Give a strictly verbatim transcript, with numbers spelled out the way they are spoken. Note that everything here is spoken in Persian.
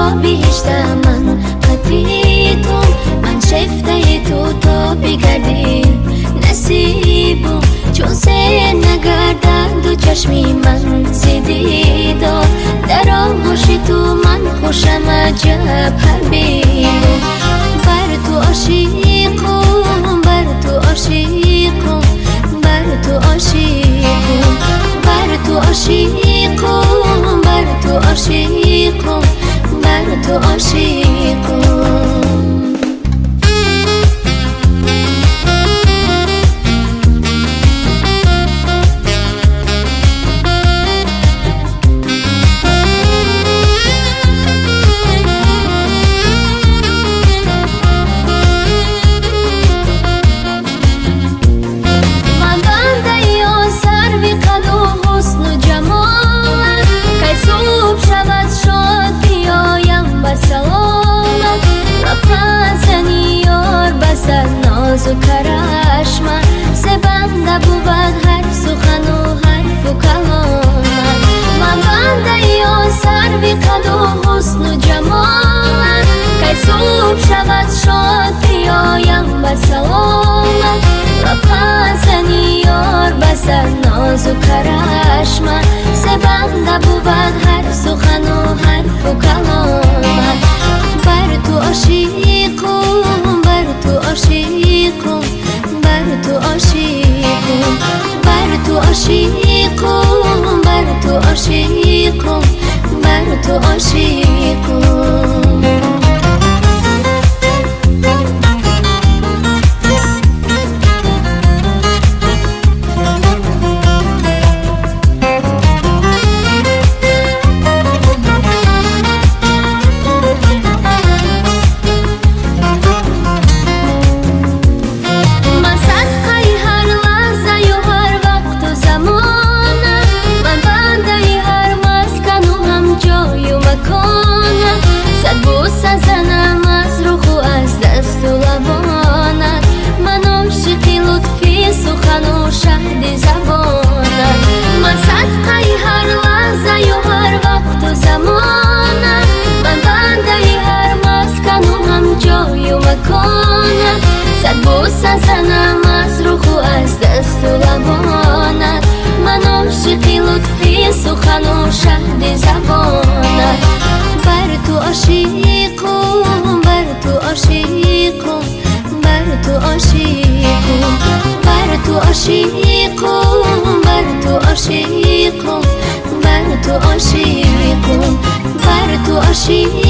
را بهشت من قطعی تو، من شفته تو تا بگردیم نصیبم، چون سیر نگردد دو چشمی من زیدیدار، در آغوش تو من خوشم عجب حبیبم. بر تو عاشقم، بر تو عاشقم، بر تو عاشقم، بر تو عاشقم، بر تو عاشقم، بر تو عاشقم. ناز و کرش من زبنده بود هر سخن و حرف و کلام من، بنده یا سروی قد و حسن و جمال، که صبح شود شاد بیایم به سلامت، و پزنی یار بسر ناز و کرش من زبنده بود هر سخن و حرف و کلام. بر تو عاشقم، بر تو عاشقم، بر تو عاشقم، بر تو عاشقم، بر تو عاشقم، بر تو عاشقم. سزنم از روح و از دست و لبانت، من عاشقی لطفی سخن و شهد زبانت، من صدقه هر لحظه و هر وقت و زمانت، من بنده هر مسکن و هم جای و مکانت، صد بوسه زنم از روح و از دست و لبانت، من عاشقی لطفی سخن و شهد زبانت. بر تو عاشقم، بر تو عاشقم، بر تو عاشقم، بر تو عاشقم، بر تو عاشقم، بر تو عاشقم، بر تو عاشقم.